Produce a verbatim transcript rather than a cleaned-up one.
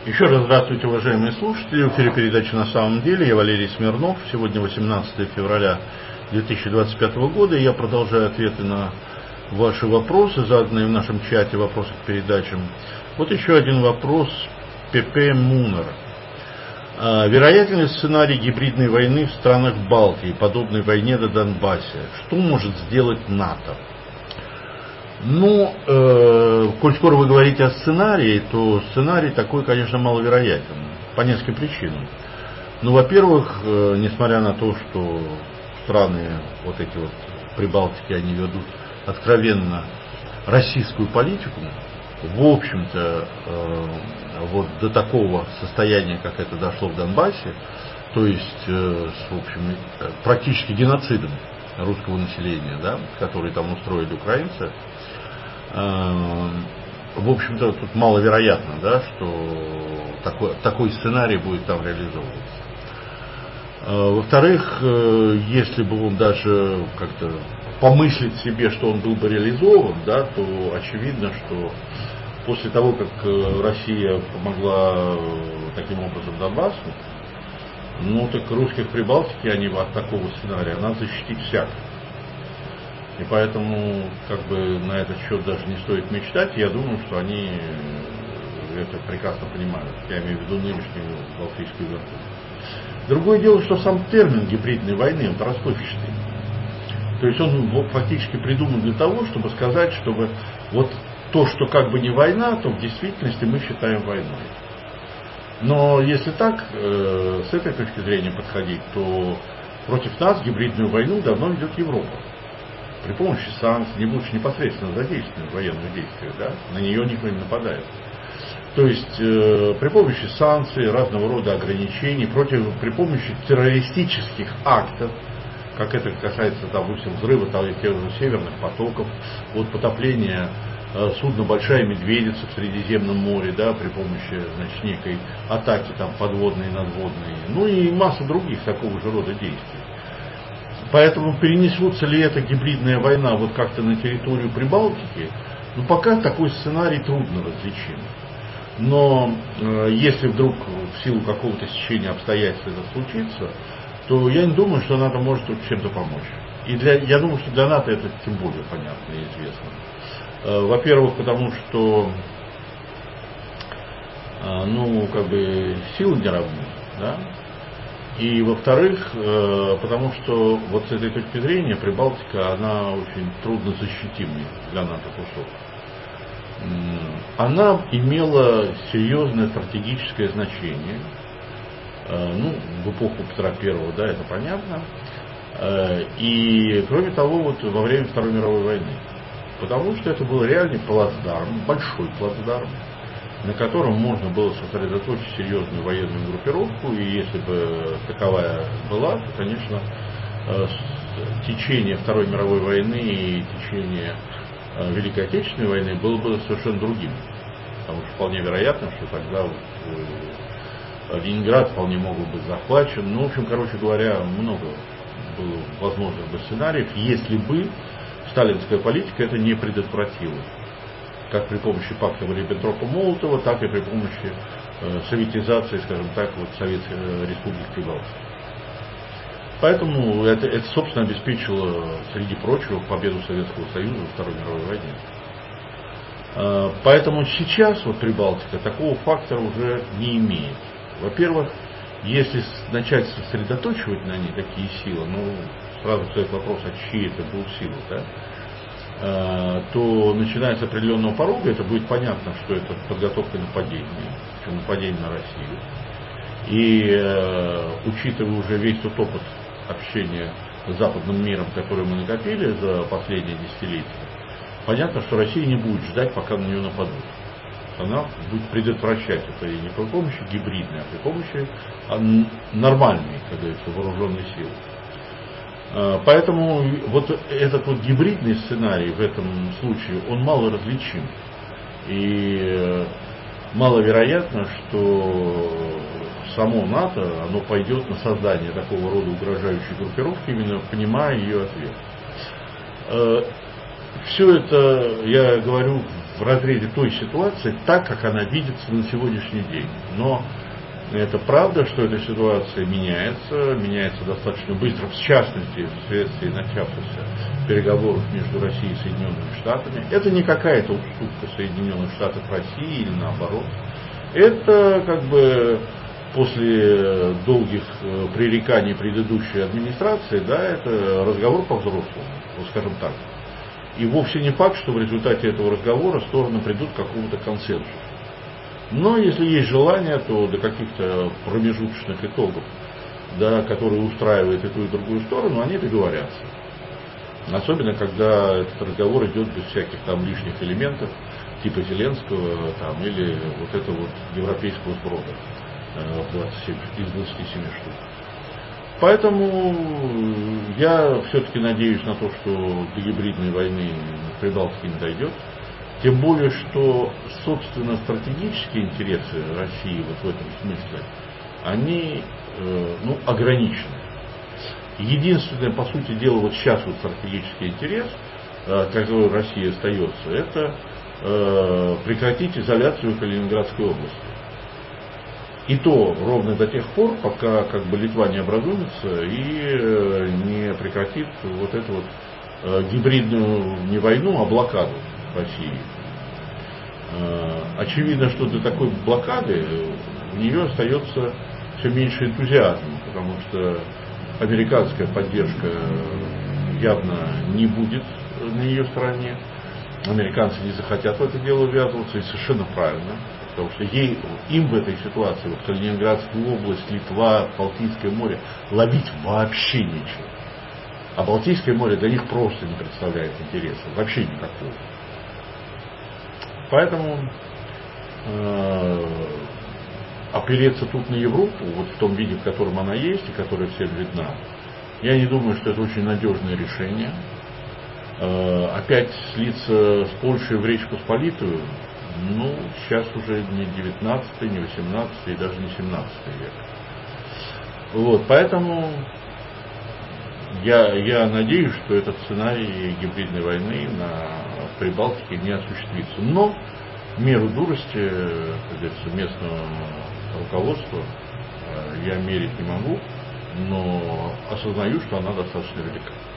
Еще раз здравствуйте, уважаемые слушатели. В эфире передача «На самом деле». Я Валерий Смирнов. Сегодня восемнадцатое февраля две тысячи двадцать пятого года. И я продолжаю ответы на ваши вопросы, заданные в нашем чате «Вопросы к передачам». Вот еще один вопрос. ПП Мунер. Вероятен ли сценарий гибридной войны в странах Балтии, подобной войне на Донбассе? Что может сделать НАТО? Ну, э, коль скоро вы говорите о сценарии, то сценарий такой, конечно, маловероятен. По нескольким причинам. Ну, во-первых, э, несмотря на то, что страны, вот эти вот Прибалтики, они ведут откровенно российскую политику, в общем-то, э, вот до такого состояния, как это дошло в Донбассе, то есть, э, с, в общем, практически геноцидом русского населения, да, который там устроили украинцы, в общем-то, тут маловероятно, да, что такой, такой сценарий будет там реализовываться. Во-вторых, если бы он даже как-то помыслить себе, что он был бы реализован, да, то очевидно, что после того, как Россия помогла таким образом Донбассу, ну так русских в Прибалтике, они от такого сценария надо защитить всяко. И поэтому, как бы, на этот счет даже не стоит мечтать. Я думаю, что они это прекрасно понимают. Я имею в виду нынешнюю Балтийскую войну. Другое дело, что сам термин гибридной войны, он расплывчатый. То есть он фактически придуман для того, чтобы сказать, чтобы вот то, что как бы не война, то в действительности мы считаем войной. Но если так, э, с этой точки зрения подходить, то против нас гибридную войну давно ведет Европа. При помощи санкций, не будучи непосредственно задействованным в военных действиях, да, на нее никто не нападает. То есть э, при помощи санкций, разного рода ограничений, против, при помощи террористических актов, как это касается, допустим, взрыва тех же северных потоков, вот потопления э, судна «Большая Медведица» в Средиземном море, да, при помощи, значит, некой атаки там, подводной и надводной, ну и масса других такого же рода действий. Поэтому перенесутся ли эта гибридная война вот как-то на территорию Прибалтики, ну пока такой сценарий трудно различим. Но э, если вдруг в силу какого-то стечения обстоятельств это случится, то я не думаю, что НАТО может тут чем-то помочь. И для, я думаю, что для НАТО это тем более понятно и известно. Э, во-первых, потому что э, ну, как бы силы не равны, да? И, во-вторых, э, потому что вот с этой точки зрения Прибалтика, она очень трудно защитимая для НАТО кусок. Она имела серьезное стратегическое значение, э, ну, в эпоху Петра Первого, да, это понятно, э, и, кроме того, вот во время Второй мировой войны, потому что это был реальный плацдарм, большой плацдарм, на котором можно было сосредоточить серьезную военную группировку, и если бы таковая была, то, конечно, течение Второй мировой войны и течение Великой Отечественной войны было бы совершенно другим. Потому что вполне вероятно, что тогда вот Ленинград вполне мог бы быть захвачен. Ну, в общем, короче говоря, много было возможных бы сценариев, если бы сталинская политика это не предотвратила. Как при помощи пакта Риббентропа-Молотова, так и при помощи э, советизации, скажем так, вот Советской Республики Прибалтики. Поэтому это, это, собственно, обеспечило, среди прочего, победу Советского Союза во Второй мировой войне. Э, поэтому сейчас вот Прибалтика такого фактора уже не имеет. Во-первых, если начать сосредоточивать на ней такие силы, ну, сразу встает вопрос, а чьи это будут силы, да? То начиная с определенного порога, это будет понятно, что это подготовка нападения, причем нападение на Россию. И э, учитывая уже весь тот опыт общения с западным миром, который мы накопили за последние десятилетия, понятно, что Россия не будет ждать, пока на нее нападут. Она будет предотвращать это и не при помощи гибридной, а при помощи нормальной, как говорится, вооруженной силы. Поэтому вот этот вот гибридный сценарий в этом случае, он мало различим. И маловероятно, что само НАТО, оно пойдет на создание такого рода угрожающей группировки, именно понимая ее ответ. Все это, я говорю, в разрезе той ситуации, так, как она видится на сегодняшний день. Но это правда, что эта ситуация меняется, меняется достаточно быстро, в частности, вследствие начавшихся переговоров между Россией и Соединенными Штатами. Это не какая-то уступка Соединенных Штатов России или наоборот. Это как бы после долгих пререканий предыдущей администрации, да, это разговор по-взрослому, вот скажем так. И вовсе не факт, что в результате этого разговора стороны придут к какому-то консенсусу. Но если есть желание, то до каких-то промежуточных итогов, да, которые устраивают и ту, и другую сторону, они договорятся. Особенно, когда этот разговор идет без всяких там лишних элементов, типа Зеленского там, или вот этого вот европейского сброда двадцать семь, из двадцати семи штук. Поэтому я все-таки надеюсь на то, что до гибридной войны в Прибалтике не дойдет. Тем более, что, собственно, стратегические интересы России вот в этом смысле, они э, ну, ограничены. Единственное, по сути дела, вот сейчас вот стратегический интерес, э, который России остается, это э, прекратить изоляцию Калининградской области. И то ровно до тех пор, пока как бы Литва не образумится и э, не прекратит вот эту вот э, гибридную не войну, а блокаду России. Э, очевидно, что для такой блокады у нее остается все меньше энтузиазма, потому что американская поддержка явно не будет на ее стороне. Американцы не захотят в это дело ввязываться, и совершенно правильно. Потому что ей, им в этой ситуации, вот Калининградскую область, Литва, Балтийское море, ловить вообще нечего. А Балтийское море для них просто не представляет интереса, вообще никакого. Поэтому э, опереться тут на Европу, вот в том виде, в котором она есть и которая всем видна, я не думаю, что это очень надежное решение. Э, опять слиться с Польшей в Речь Посполитую, ну, сейчас уже не девятнадцатый, не восемнадцатый и даже не семнадцатый век. Вот, поэтому я, я надеюсь, что этот сценарий гибридной войны на Прибалтике не осуществится. Но меру дурости, как говорится, местного руководства я мерить не могу, но осознаю, что она достаточно велика.